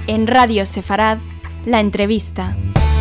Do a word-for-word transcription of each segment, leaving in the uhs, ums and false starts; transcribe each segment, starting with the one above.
En Radio Sefarad, la entrevista.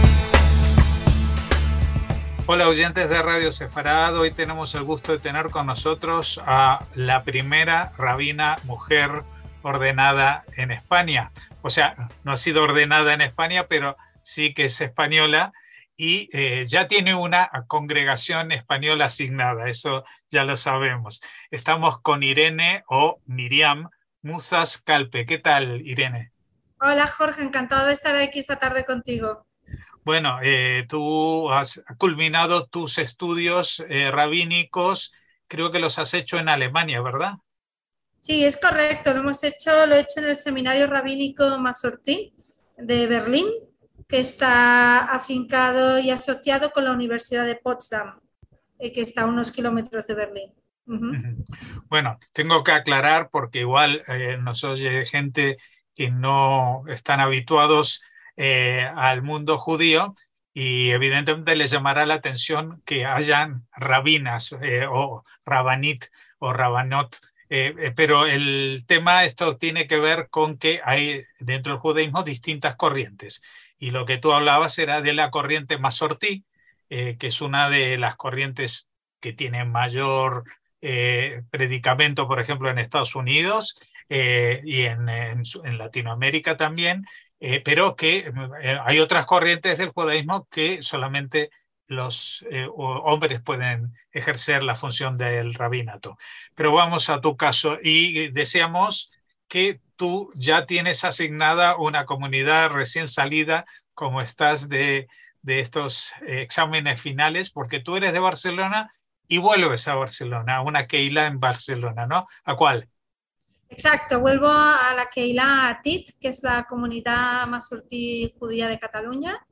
Hola oyentes de Radio Sefarad, hoy tenemos el gusto de tener con nosotros a la primera rabina mujer ordenada en España. O sea, no ha sido ordenada en España, pero sí que es española y eh, ya tiene una congregación española asignada, eso ya lo sabemos. Estamos con Irene o Miriam Muzas Calpe. ¿Qué tal, Irene? Hola Jorge, encantado de estar aquí esta tarde contigo. Bueno, eh, tú has culminado tus estudios eh, rabínicos, creo que los has hecho en Alemania, ¿verdad? Sí, es correcto, lo hemos hecho, lo he hecho en el Seminario Rabínico Masortí de Berlín, que está afincado y asociado con la Universidad de Potsdam, eh, que está a unos kilómetros de Berlín. Uh-huh. Bueno, tengo que aclarar porque igual eh, nos oye gente que no están habituados eh, al mundo judío y evidentemente les llamará la atención que hayan rabinas eh, o rabanit o rabanot, eh, eh, pero el tema esto tiene que ver con que hay dentro del judaísmo distintas corrientes y lo que tú hablabas era de la corriente masortí, eh, que es una de las corrientes que tiene mayor eh, predicamento, por ejemplo, en Estados Unidos, Eh, y en, en, en Latinoamérica también, eh, pero que eh, hay otras corrientes del judaísmo que solamente los eh, hombres pueden ejercer la función del rabinato. Pero vamos a tu caso y deseamos que tú ya tienes asignada una comunidad recién salida, como estás de, de estos eh, exámenes finales, porque tú eres de Barcelona y vuelves a Barcelona, a una keila en Barcelona, ¿no? ¿A cuál? Exacto, vuelvo a la Keilah Atit, que es la comunidad masortí judía de Cataluña,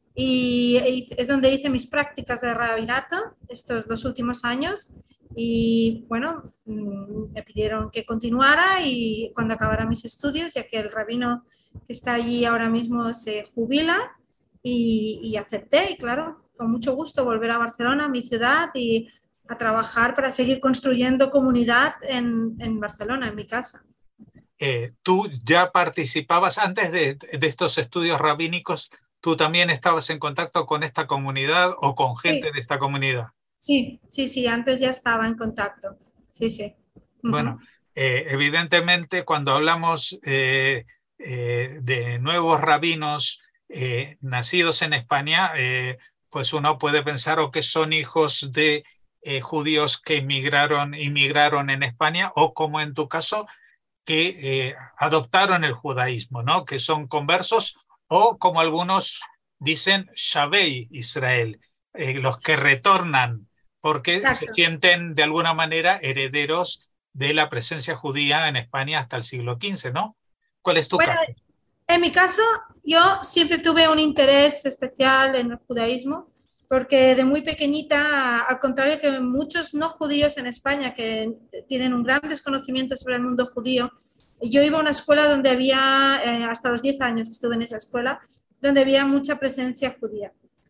y es donde hice mis prácticas de rabinato estos dos últimos años. Y bueno, me pidieron que continuara y cuando acabara mis estudios, ya que el rabino que está allí ahora mismo se jubila, y, y acepté, y claro, con mucho gusto volver a Barcelona, mi ciudad, y a trabajar para seguir construyendo comunidad en, en Barcelona, en mi casa. Eh, ¿Tú ya participabas antes de, de estos estudios rabínicos? ¿Tú también estabas en contacto con esta comunidad o con gente Sí. de esta comunidad? Sí, sí, sí, antes ya estaba en contacto. Sí, sí. Uh-huh. Bueno, eh, evidentemente cuando hablamos eh, eh, de nuevos rabinos eh, nacidos en España, eh, pues uno puede pensar o que son hijos de eh, judíos que inmigraron, inmigraron en España o como en tu caso, que eh, adoptaron el judaísmo, ¿no? Que son conversos o como algunos dicen, Shavei Israel, eh, los que retornan porque Exacto. se sienten de alguna manera herederos de la presencia judía en España hasta el siglo quince, ¿no? ¿Cuál es tu bueno, caso? En mi caso, yo siempre tuve un interés especial en el judaísmo, porque de muy pequeñita, al contrario que muchos no judíos en España que tienen un gran desconocimiento sobre el mundo judío, yo iba a una escuela donde había, eh, hasta los diez años estuve en esa escuela, donde había mucha presencia judía.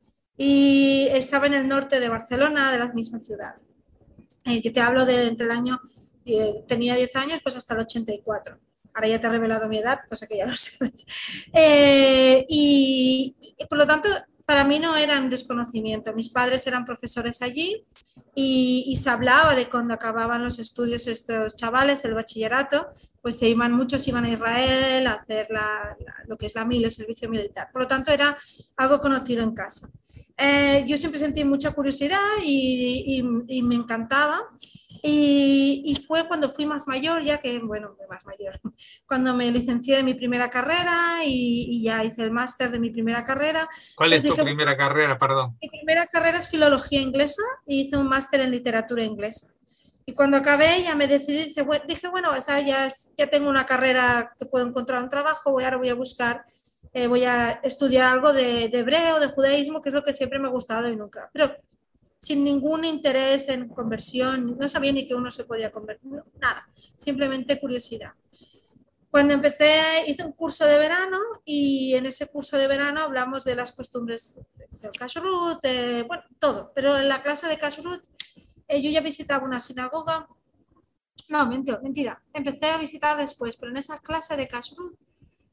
Y estaba en el norte de Barcelona, de la misma ciudad. Eh, que te hablo de entre el año, eh, tenía diez años, pues hasta el ochenta y cuatro. Ahora ya te he revelado mi edad, cosa que ya lo sabes. Eh, y, y por lo tanto, para mí no era un desconocimiento. Mis padres eran profesores allí y, y se hablaba de cuando acababan los estudios estos chavales, el bachillerato, pues se iban, muchos iban a Israel a hacer la, la, lo que es la mil, el servicio militar. Por lo tanto, era algo conocido en casa. Eh, yo siempre sentí mucha curiosidad y, y, y me encantaba. Y, y fue cuando fui más mayor, ya que, bueno, más mayor, cuando me licencié de mi primera carrera y, y ya hice el máster de mi primera carrera. ¿Cuál Entonces es tu dije, primera carrera, perdón? Mi primera carrera es filología inglesa y hice un máster en literatura inglesa. Y cuando acabé ya me decidí, dije, bueno, dije, bueno o sea, ya, es, ya tengo una carrera que puedo encontrar un trabajo, voy, ahora voy a buscar, eh, voy a estudiar algo de, de hebreo, de judaísmo, que es lo que siempre me ha gustado y nunca. Pero sin ningún interés en conversión, no sabía ni que uno se podía convertir, no, nada, simplemente curiosidad. Cuando empecé, hice un curso de verano y en ese curso de verano hablamos de las costumbres del kashrut, eh, bueno, todo, pero en la clase de kashrut eh, yo ya visitaba una sinagoga, no, mentira, mentira, empecé a visitar después, pero en esa clase de kashrut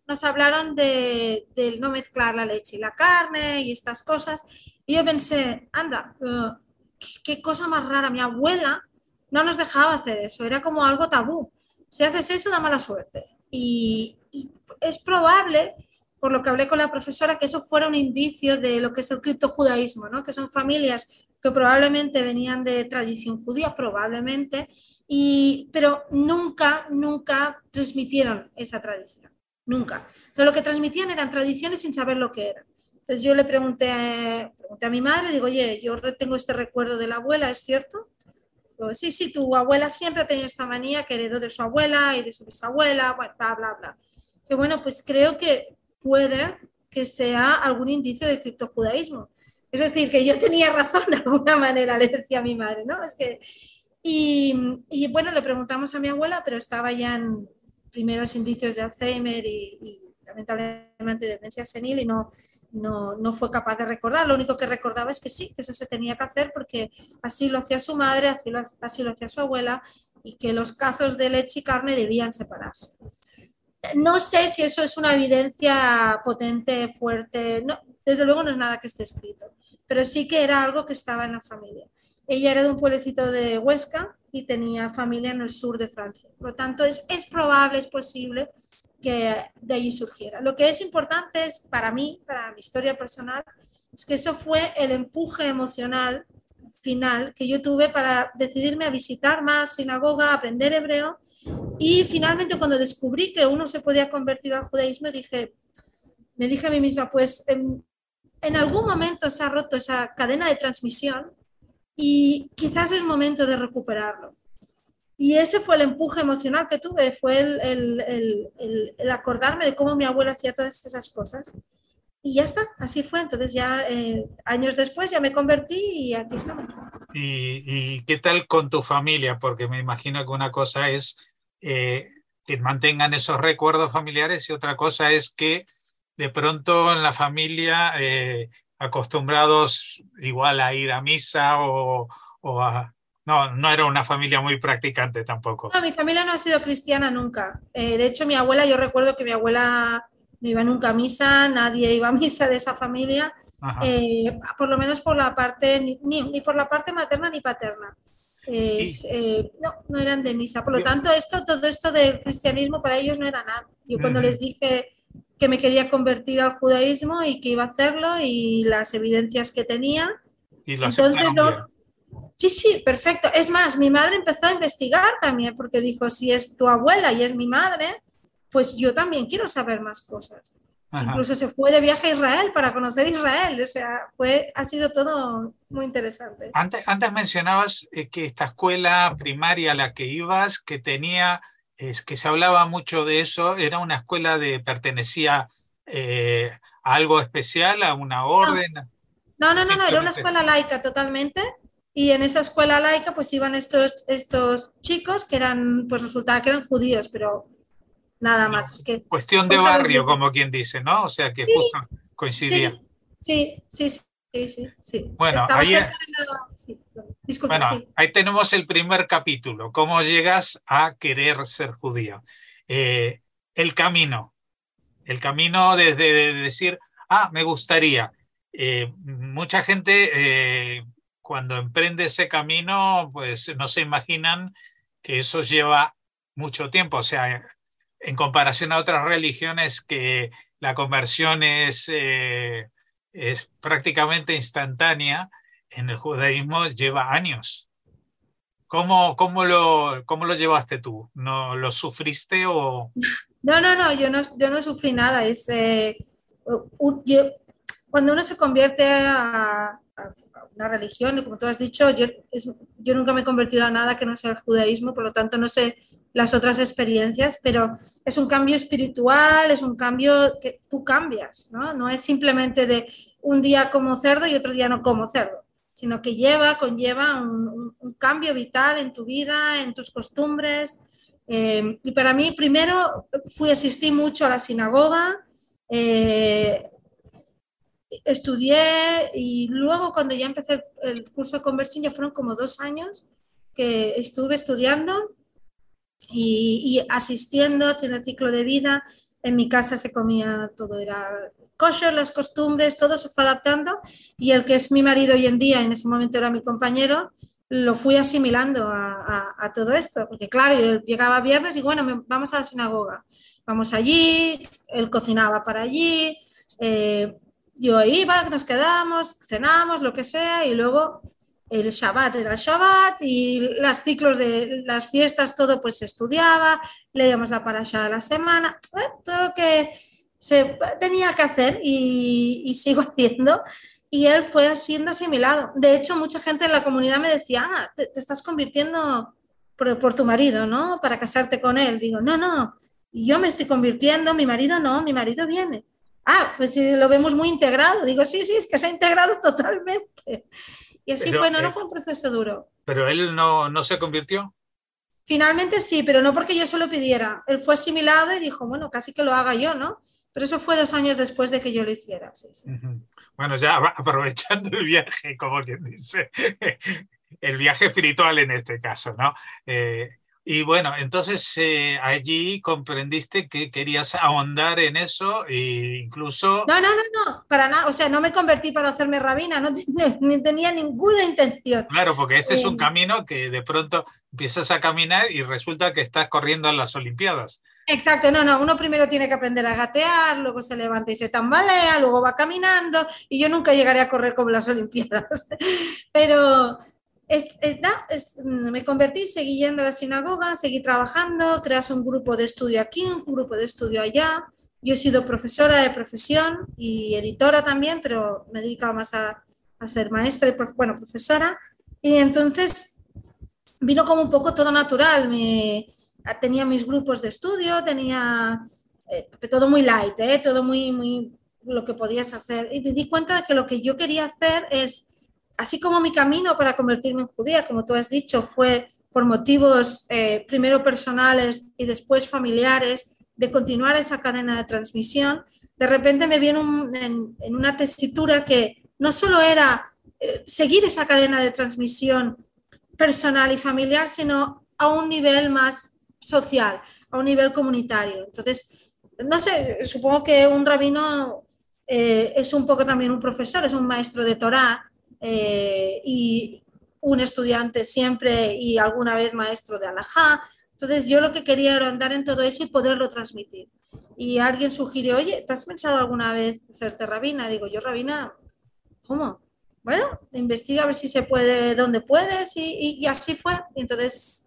nos hablaron de, de no mezclar la leche y la carne y estas cosas. Y yo pensé, anda, uh, qué, qué cosa más rara. Mi abuela no nos dejaba hacer eso, era como algo tabú. Si haces eso, da mala suerte. Y, y es probable, por lo que hablé con la profesora, que eso fuera un indicio de lo que es el criptojudaísmo, ¿no? Que son familias que probablemente venían de tradición judía, probablemente, y, pero nunca, nunca transmitieron esa tradición, nunca. O sea, lo que transmitían eran tradiciones sin saber lo que eran. Entonces yo le pregunté, pregunté a mi madre, digo, oye, yo tengo este recuerdo de la abuela, ¿es cierto? Digo, sí, sí, tu abuela siempre ha tenido esta manía que heredó de su abuela y de su bisabuela, bueno, bla, bla, bla. Que bueno, pues creo que puede que sea algún indicio de criptojudaísmo. Es decir, que yo tenía razón de alguna manera, le decía a mi madre, ¿no? Es que... Y, y bueno, le preguntamos a mi abuela, pero estaba ya en primeros indicios de Alzheimer y, y lamentablemente demencia senil y no, no, no fue capaz de recordar. Lo único que recordaba es que sí, que eso se tenía que hacer porque así lo hacía su madre, así lo, así lo hacía su abuela y que los cazos de leche y carne debían separarse. No sé si eso es una evidencia potente, fuerte, no, desde luego no es nada que esté escrito, pero sí que era algo que estaba en la familia. Ella era de un pueblecito de Huesca y tenía familia en el sur de Francia. Por lo tanto, es, es probable, es posible que de allí surgiera. Lo que es importante es para mí, para mi historia personal, es que eso fue el empuje emocional final que yo tuve para decidirme a visitar más sinagoga, aprender hebreo y finalmente cuando descubrí que uno se podía convertir al judaísmo dije, me dije a mí misma, pues en, en algún momento se ha roto esa cadena de transmisión y quizás es momento de recuperarlo. Y ese fue el empuje emocional que tuve, fue el, el, el, el, el acordarme de cómo mi abuela hacía todas esas cosas. Y ya está, así fue. Entonces ya eh, años después ya me convertí y aquí estamos. ¿Y, y qué tal con tu familia? Porque me imagino que una cosa es eh, que mantengan esos recuerdos familiares y otra cosa es que de pronto en la familia eh, acostumbrados igual a ir a misa o, o a... No, no era una familia muy practicante tampoco. No, mi familia no ha sido cristiana nunca. Eh, de hecho, mi abuela, yo recuerdo que mi abuela no iba nunca a misa, nadie iba a misa de esa familia, eh, por lo menos por la parte, ni, ni por la parte materna ni paterna. Eh, eh, no, no eran de misa. Por lo tanto, esto, todo esto del cristianismo para ellos no era nada. Yo cuando uh-huh. les dije que me quería convertir al judaísmo y que iba a hacerlo y las evidencias que tenía, y lo entonces no, bien. Sí, sí, perfecto. Es más, mi madre empezó a investigar también porque dijo, si es tu abuela y es mi madre, pues yo también quiero saber más cosas. Ajá. Incluso se fue de viaje a Israel para conocer Israel. O sea, fue, ha sido todo muy interesante. Antes, antes mencionabas que esta escuela primaria a la que ibas, que tenía, es que se hablaba mucho de eso, era una escuela de, pertenecía eh, a algo especial, a una orden. No, no, no, no, era una escuela laica totalmente. Y en esa escuela laica pues iban estos, estos chicos que eran, pues resultaba que eran judíos, pero nada más. No, es que cuestión de barrio, como quien dice, ¿no? O sea que sí, justo coincidía. Sí, sí, sí, sí, sí. sí. Bueno, Estaba ahí, cerca de la... Sí, disculpa, bueno sí. ahí tenemos el primer capítulo, cómo llegas a querer ser judío. Eh, el camino, el camino desde de decir, ah, me gustaría. Eh, mucha gente eh, cuando emprende ese camino, pues no se imaginan que eso lleva mucho tiempo. O sea, en comparación a otras religiones que la conversión es, eh, es prácticamente instantánea, en el judaísmo lleva años. ¿Cómo, cómo, lo, ¿Cómo lo llevaste tú? ¿No lo sufriste o...? No, no, no, yo no, yo no sufrí nada. Es, eh, un, yo, cuando uno se convierte a, a, una religión, como tú has dicho, yo, es, yo nunca me he convertido a nada que no sea el judaísmo, por lo tanto no sé las otras experiencias, pero es un cambio espiritual, es un cambio que tú cambias, ¿no? No es simplemente de un día como cerdo y otro día no como cerdo, sino que lleva, conlleva un, un, un cambio vital en tu vida, en tus costumbres. Eh, y para mí, primero, fui, asistí mucho a la sinagoga, eh, estudié y luego cuando ya empecé el, el curso de conversión, ya fueron como dos años que estuve estudiando. y, y asistiendo, haciendo el ciclo de vida. En mi casa se comía todo, era kosher, las costumbres, todo se fue adaptando y el que es mi marido hoy en día, en ese momento era mi compañero, lo fui asimilando a, a, a todo esto, porque claro, él llegaba viernes y bueno, me, vamos a la sinagoga, vamos allí, él cocinaba para allí, eh, yo iba, nos quedamos, cenamos, lo que sea, y luego el Shabbat era el Shabbat y los ciclos de las fiestas, todo pues se estudiaba, leíamos la parasha de la semana, eh, todo lo que se tenía que hacer y, y sigo haciendo. Y él fue siendo asimilado. De hecho, mucha gente en la comunidad me decía, ah, te, te estás convirtiendo por, por tu marido, ¿no? Para casarte con él. Digo, no, no, yo me estoy convirtiendo, mi marido no, mi marido viene. Ah, pues si lo vemos muy integrado. Digo, sí, sí, es que se ha integrado totalmente. Y así pero, fue, no, eh, no fue un proceso duro. pero él no, no se convirtió. Finalmente sí, pero no porque yo se lo pidiera. Él fue asimilado y dijo, bueno, casi que lo haga yo, ¿no? Pero eso fue dos años después de que yo lo hiciera. Sí, sí. Uh-huh. Bueno, ya aprovechando el viaje, como quien dice, el viaje espiritual en este caso, ¿no? Eh, y bueno, entonces eh, allí comprendiste que querías ahondar en eso e incluso... No, no, no, no, para nada. O sea, no me convertí para hacerme rabina, no, no, ni tenía ninguna intención. Claro, porque este Eh, es un camino que de pronto empiezas a caminar y resulta que estás corriendo a las Olimpiadas. Exacto, no, no, uno primero tiene que aprender a gatear, luego se levanta y se tambalea, luego va caminando y yo nunca llegaré a correr como las Olimpiadas. Pero es, es, no, es, me convertí, seguí yendo a la sinagoga, seguí trabajando, creas un grupo de estudio aquí, un grupo de estudio allá. Yo he sido profesora de profesión y editora también, pero me he dedicado más a, a ser maestra y, bueno, profesora. Y entonces vino como un poco todo natural. Me, tenía mis grupos de estudio, tenía eh, todo muy light, eh, todo muy, muy lo que podías hacer. Y me di cuenta de que lo que yo quería hacer es, así como mi camino para convertirme en judía, como tú has dicho, fue por motivos eh, primero personales y después familiares, de continuar esa cadena de transmisión, de repente me vino un, en, en una tesitura que no solo era eh, seguir esa cadena de transmisión personal y familiar, sino a un nivel más social, a un nivel comunitario. Entonces, no sé, supongo que un rabino eh, es un poco también un profesor, es un maestro de Torá eh, y un estudiante siempre y alguna vez maestro de Halajá. Entonces, yo lo que quería era andar en todo eso y poderlo transmitir. Y alguien sugirió, oye, ¿te has pensado alguna vez hacerte rabina? Digo, yo rabina, ¿cómo? Bueno, investiga a ver si se puede, donde puedes, y, y, y así fue. Y entonces,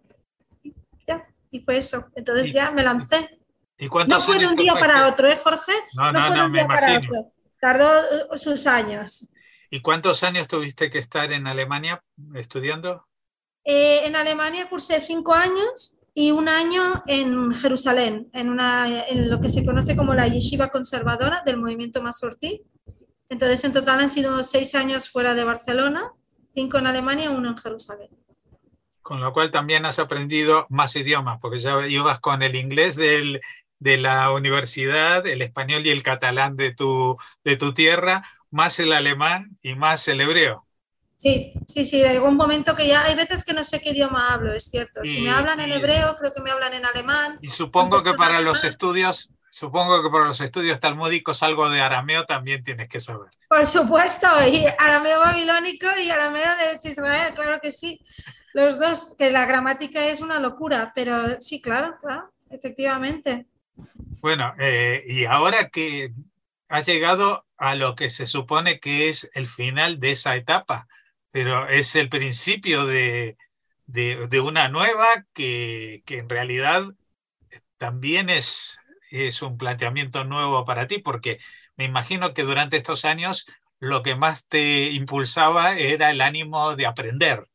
ya, y fue eso. Entonces ¿Y, ya me lancé. ¿y No fue de un día para que... otro, ¿eh, Jorge? No, no, no, fue no, de un me día para imagino. otro. Tardó uh, sus años. ¿Y cuántos años tuviste que estar en Alemania estudiando? Eh, en Alemania cursé cinco años y un año en Jerusalén, en, una, en lo que se conoce como la yeshiva conservadora del movimiento Masortí. Entonces, en total han sido seis años fuera de Barcelona, cinco en Alemania, uno en Jerusalén. Con lo cual también has aprendido más idiomas, porque ya ibas con el inglés del, de la universidad, el español y el catalán de tu, de tu tierra, más el alemán y más el hebreo. Sí, sí, sí, llegó un momento que ya hay veces que no sé qué idioma hablo, es cierto. Y, si me hablan en y, hebreo, creo que me hablan en alemán. Y supongo que para los estudios, supongo que para los estudios talmúdicos algo de arameo también tienes que saber. Por supuesto, y arameo babilónico y arameo de Israel, claro que sí. Los dos, que la gramática es una locura, pero sí, claro, claro, efectivamente. Bueno, eh, y ahora que has llegado a lo que se supone que es el final de esa etapa, pero es el principio de, de, de una nueva que, que en realidad también es, es un planteamiento nuevo para ti, porque me imagino que durante estos años lo que más te impulsaba era el ánimo de aprender,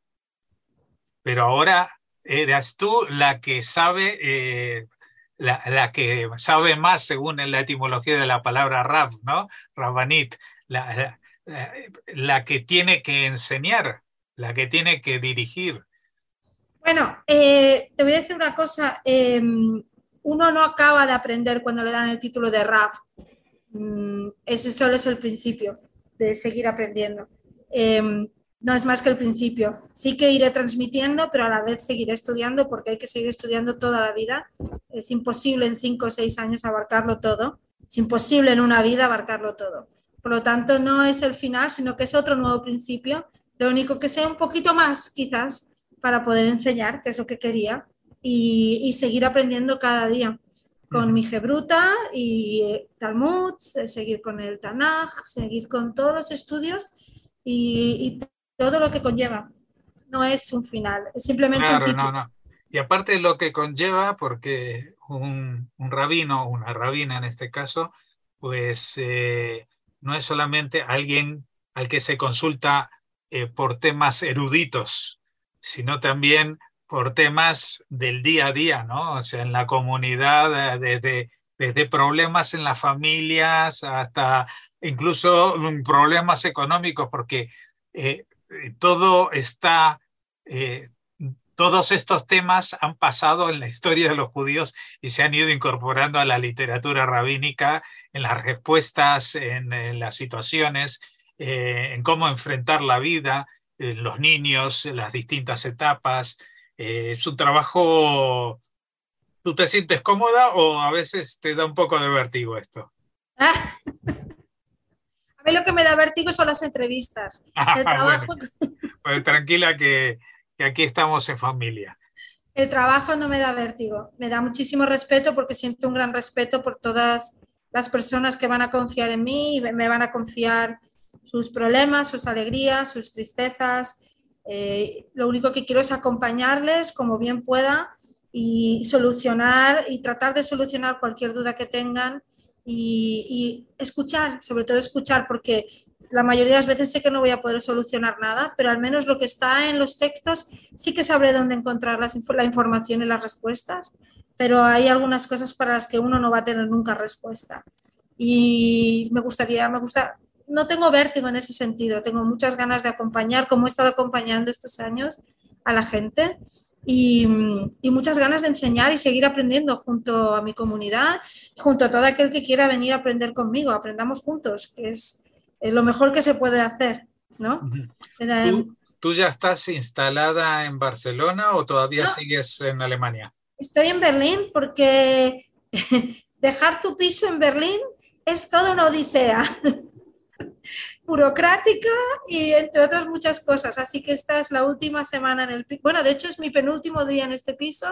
pero ahora eras tú la que sabe, eh, la, la que sabe más según la etimología de la palabra Rav, ¿no? Rabbanit, la, la, la que tiene que enseñar, la que tiene que dirigir. Bueno, eh, te voy a decir una cosa. Eh, uno no acaba de aprender cuando le dan el título de Rav. Mm, ese solo es el principio de seguir aprendiendo. Eh, no es más que el principio. Sí que iré transmitiendo, pero a la vez seguiré estudiando porque hay que seguir estudiando toda la vida. Es imposible en cinco o seis años abarcarlo todo. Es imposible en una vida abarcarlo todo. Por lo tanto, no es el final, sino que es otro nuevo principio. Lo único que sea un poquito más, quizás, para poder enseñar, que es lo que quería, y, y seguir aprendiendo cada día con uh-huh. mi Gebruta y Talmud, seguir con el Tanaj, seguir con todos los estudios y, y todo lo que conlleva. No es un final, es simplemente claro, un título. No, no. Y aparte de lo que conlleva, porque un, un rabino, una rabina en este caso, pues eh, no es solamente alguien al que se consulta eh, por temas eruditos, sino también por temas del día a día, ¿no? O sea, en la comunidad, desde, desde problemas en las familias hasta incluso problemas económicos, porque eh, todo está... Eh, Todos estos temas han pasado en la historia de los judíos y se han ido incorporando a la literatura rabínica, en las respuestas, en, en las situaciones, eh, en cómo enfrentar la vida, en los niños, en las distintas etapas. Eh, es un trabajo... ¿Tú te sientes cómoda o a veces te da un poco de vértigo esto? Ah, a mí lo que me da vértigo son las entrevistas. Ah, el trabajo... bueno, pues tranquila que... que aquí estamos en familia. El trabajo no me da vértigo, me da muchísimo respeto porque siento un gran respeto por todas las personas que van a confiar en mí y me van a confiar sus problemas, sus alegrías, sus tristezas. Eh, lo único que quiero es acompañarles como bien pueda y solucionar y tratar de solucionar cualquier duda que tengan y, y escuchar, sobre todo escuchar, porque la mayoría de las veces sé que no voy a poder solucionar nada, pero al menos lo que está en los textos sí que sabré dónde encontrar las, la información y las respuestas, pero hay algunas cosas para las que uno no va a tener nunca respuesta. Y me gustaría, me gusta, no tengo vértigo en ese sentido, tengo muchas ganas de acompañar, como he estado acompañando estos años a la gente, y, y muchas ganas de enseñar y seguir aprendiendo junto a mi comunidad, junto a todo aquel que quiera venir a aprender conmigo, aprendamos juntos, que es lo mejor que se puede hacer, ¿no? ¿Tú, ¿Tú ya estás instalada en Barcelona o todavía no, sigues en Alemania? Estoy en Berlín porque dejar tu piso en Berlín es toda una odisea burocrática y entre otras muchas cosas, así que esta es la última semana en el piso, bueno, de hecho es mi penúltimo día en este piso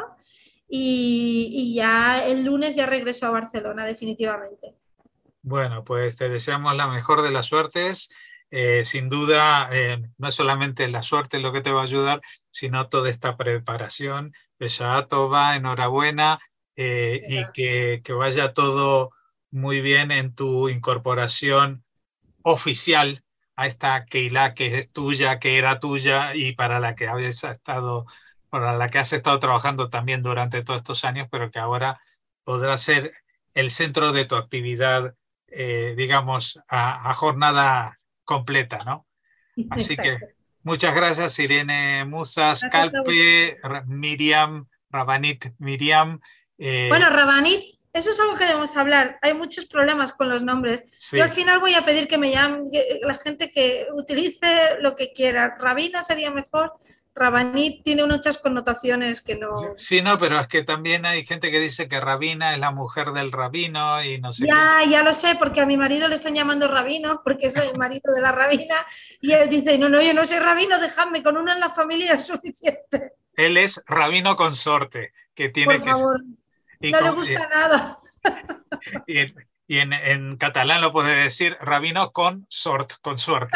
y, y ya el lunes ya regreso a Barcelona definitivamente. Bueno, pues te deseamos la mejor de las suertes. Eh, sin duda, eh, no es solamente la suerte lo que te va a ayudar, sino toda esta preparación. Besha'a Tova, enhorabuena, eh, y que, que vaya todo muy bien en tu incorporación oficial a esta Keilah que es tuya, que era tuya y para la que habías estado, para la que has estado trabajando también durante todos estos años, pero que ahora podrá ser el centro de tu actividad. Eh, digamos, a, a jornada completa, ¿no? Así Exacto. que muchas gracias, Irene Musas, Calpe, Miriam, Rabanit Miriam. Eh... Bueno, Rabanit, eso es algo que debemos hablar. Hay muchos problemas con los nombres. Sí. Yo al final voy a pedir que me llamen la gente que utilice lo que quiera. Rabina sería mejor. Rabanit tiene muchas connotaciones que no... Sí, no, pero es que también hay gente que dice que Rabina es la mujer del rabino y no sé Ya, qué. ya lo sé, porque a mi marido le están llamando rabino, porque es el marido de la rabina, y él dice, no, no, yo no soy rabino, dejadme, con uno en la familia es suficiente. Él es rabino consorte, que tiene Por que... favor, y no con... le gusta eh, nada. Y, y en, en catalán lo puede decir rabino consort, consorte.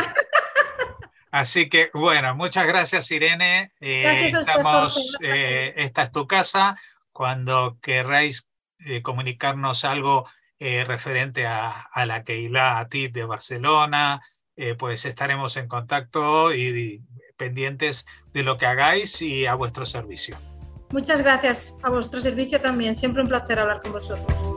Así que, bueno, muchas gracias, Irene. Eh, gracias a usted, estamos, Jorge. Eh, esta es tu casa. Cuando querráis eh, comunicarnos algo eh, referente a, a la Keilah Atid de Barcelona, eh, pues estaremos en contacto y, y pendientes de lo que hagáis y a vuestro servicio. Muchas gracias, a vuestro servicio también. Siempre un placer hablar con vosotros.